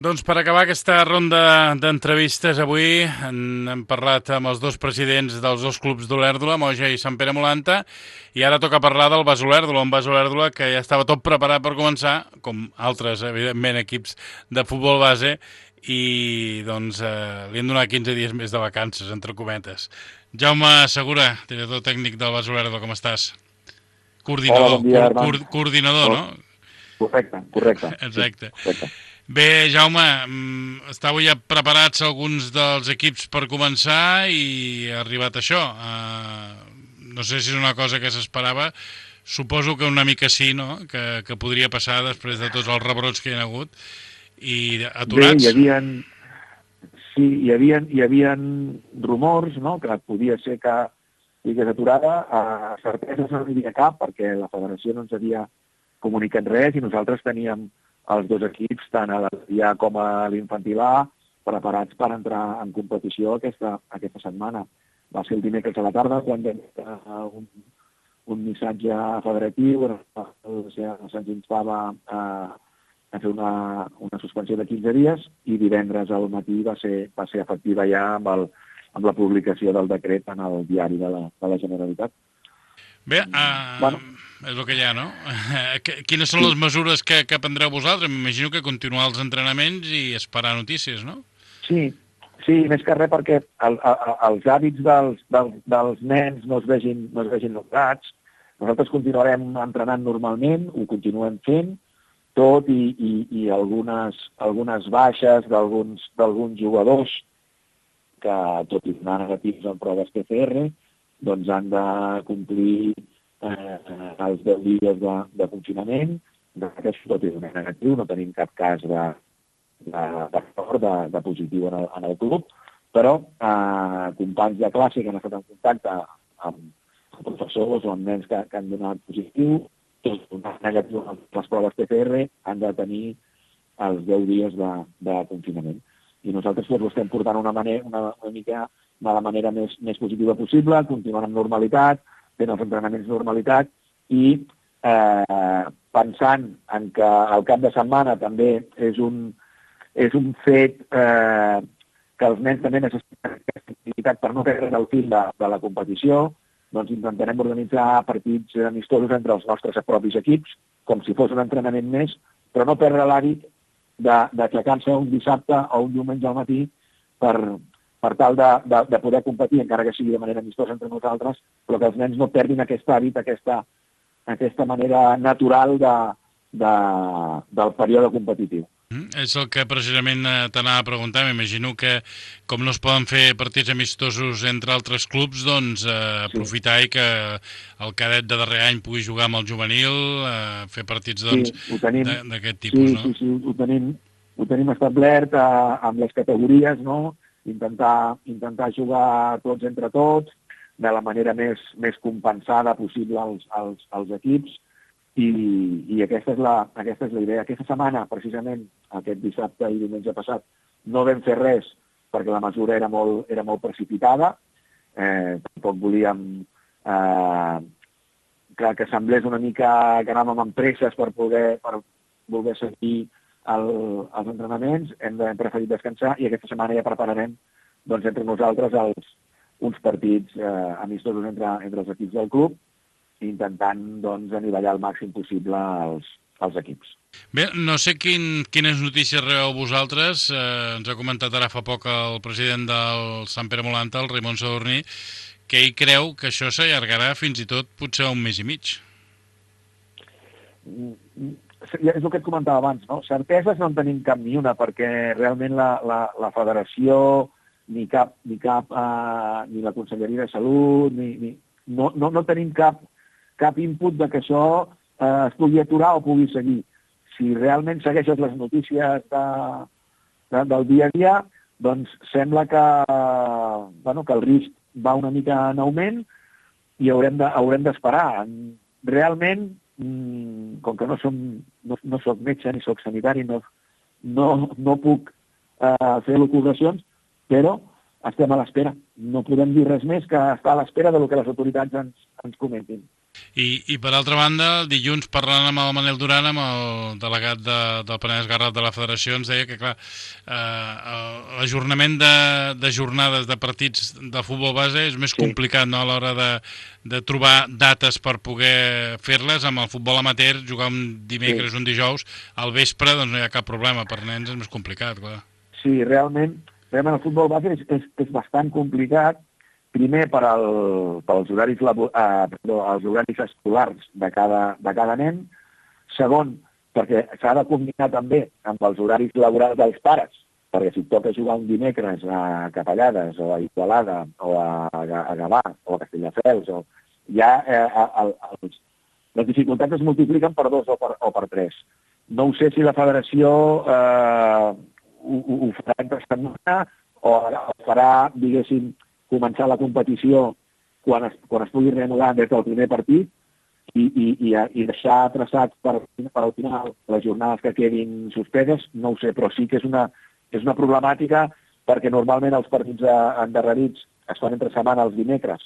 Doncs per acabar aquesta ronda d'entrevistes avui hem parlat amb els dos presidents dels dos clubs d'Olèrdola, Moja i Sant Pere Molanta, i ara toca parlar del Bas Olèrdola, un Bas Olèrdola que ja estava tot preparat per començar, com altres, evidentment, equips de futbol base, i doncs li han donat 15 dies més de vacances, entre cometes. Jaume Segura, director tècnic del Bas Olèrdola, com estàs? Hola, bon Coordinador, dia, Armand. coordinador, Oh, no? correcte, correcte. Sí, Exacte. correcte. Bé, Jaume, estàveu ja preparats alguns dels equips per començar i ha arribat això. No sé si és una cosa que s'esperava, suposo que una mica sí, no? Que podria passar després de tots els rebrots que hi ha hagut. I Bé, aturats? sí, hi havia rumors, no?, que podia ser que estigués aturada. Certeses no n'hi havia cap, perquè la federació no ens havia comunicat res i nosaltres teníem els dos equips, tant a l'A com a l'Infantil A, preparats per entrar en competició aquesta setmana. Va ser el dimecres a la tarda quan vam un missatge federatiu on se'ns instava a fer una suspensió de 15 dies i divendres al matí va ser efectiva ja amb la publicació del decret en el diari de la Generalitat. Bé, Bueno, és el que hi ha, no? Quines són les sí, mesures que prendreu vosaltres? M'imagino que continuar els entrenaments i esperar notícies, no? sí, sí, més que res perquè els hàbits dels nens no es vegin notats. Nosaltres continuarem entrenant normalment, ho continuem fent, tot i algunes baixes d'alguns jugadors que, tot i donar negatius en proves PCR, doncs han de complir els 10 dies de confinament. D'aquest, tot i donar negatiu, no tenim cap cas de positiu en el club, però companys de classe que han estat en contacte amb professors o amb nens que han donat positiu, tots donat negatiu en les proves PCR, han de tenir els 10 dies de confinament. I nosaltres ho estem portant una mica de la manera més positiva possible, continuant amb normalitat, fent els entrenaments de normalitat i pensant en que el cap de setmana també és un fet que els nens també necessiten aquesta activitat per no perdre el fil de la competició. Doncs intentarem organitzar partits amistosos entre els nostres propis equips, com si fos un entrenament més, però no perdre l'hàbit d'aixecar-se un dissabte o un diumenge al matí per tal de poder competir, encara que sigui de manera amistosa entre nosaltres, però que els nens no perdin aquest hàbit, aquesta manera natural del període competitiu. És el que precisament t'anava a preguntar. M'imagino que com no es poden fer partits amistosos entre altres clubs, doncs Sí, aprofitar i que el cadet de darrer any pugui jugar amb el juvenil, fer partits sí, doncs ho tenim, d'aquest sí, tipus, no? sí, sí, ho tenim establert amb les categories, no? Intentar jugar tots entre tots, de la manera més compensada possible als equips, i aquesta és la idea. Aquesta setmana, precisament, aquest dissabte i diumenge passat, no vam fer res perquè la mesura era molt precipitada. Tampoc volíem que semblés una mica que anàvem amb presses per voler seguir els entrenaments. Hem preferit descansar i aquesta setmana ja prepararem doncs, entre nosaltres uns partits amistosos entre els equips del club, intentant doncs, anivellar al màxim possible els equips. Bé, no sé quines notícies rebeu vosaltres. Ens ha comentat ara fa poc el president del Sant Pere Molanta, el Raimon Sadurní, que ell creu que això s'allargarà fins i tot potser un mes i mig. És el que et comentava abans, no? Certeses no en tenim cap ni una, perquè realment la federació, ni la Conselleria de Salut, no tenim cap input de que això es pugui aturar o pugui seguir. Si realment segueixes les notícies del dia a dia, doncs sembla que el risc va una mica en augment i haurem d'esperar. Realment, com que no soc metge ni soc sanitari, no puc fer elucubracions, però estem a l'espera. No podem dir res més que estar a l'espera del que les autoritats ens comentin. I per altra banda, el dilluns parlant amb el Manel Duran, amb el delegat del Penedès Garraf de la Federació, ens deia que, clar, l'ajornament de jornades de partits de futbol base és més complicat, no?, a l'hora de trobar dates per poder fer-les. Amb el futbol amateur, jugar un dimecres, un dijous, al vespre, doncs no hi ha cap problema. Per nens és més complicat, clar. Sí, realment el futbol base és bastant complicat, primer pels horaris, els horaris escolars de cada nen, segon, perquè s'ha de combinar també amb els horaris laborals dels pares, perquè si et toca jugar un dimecres a Capellades o a Igualada o a Gavà o a Castelldefels, les dificultats es multipliquen per 2 o per 3. No ho sé si la federació ho farà entre setmana o farà, diguéssim, començar la competició quan es pugui reanudar des del primer partit i deixar traçats per al final les jornades que quedin suspeses, no ho sé, però sí que és una problemàtica perquè normalment els partits endarrerits es fan entre setmana els dimecres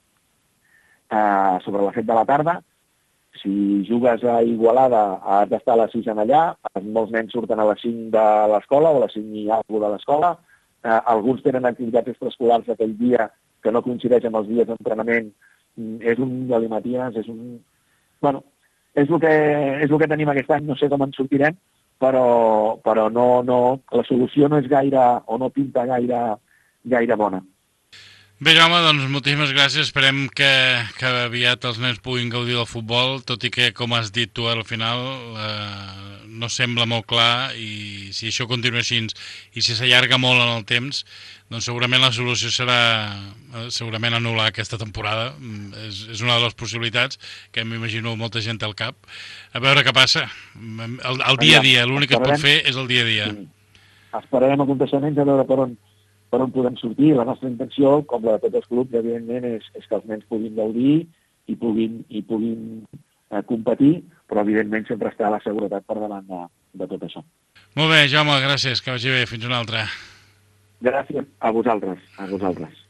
sobre les 7 de la tarda. Si jugues a Igualada has d'estar a les 6 allà, molts nens surten a les 5 de l'escola o a les 5 i alguna de l'escola. Alguns tenen activitats extraescolars aquell dia que no coincideix amb els dies d'entrenament. És un galimaties, Bueno, és el que tenim aquest any, no sé com en sortirem, però no, la solució no és gaire, o no pinta gaire bona. Bé, Jaume, doncs moltíssimes gràcies. Esperem que aviat els nens puguin gaudir del futbol, tot i que, com has dit tu, al final no sembla molt clar, i si això continua així i si s'allarga molt en el temps, doncs segurament la solució serà segurament anul·lar aquesta temporada. És una de les possibilitats que m'imagino molta gent té al cap. A veure què passa. El dia a dia, l'únic que es pot fer és el dia a dia. Sí. Esperarem aconteixements a veure per on podem sortir. La nostra intenció, com la de tots els clubs, evidentment, és que els nens puguin gaudir i puguin competir, però evidentment sempre està la seguretat per davant de tot això. Molt bé, Jaume, gràcies, que vagi bé. Fins una altra. Gràcies a vosaltres.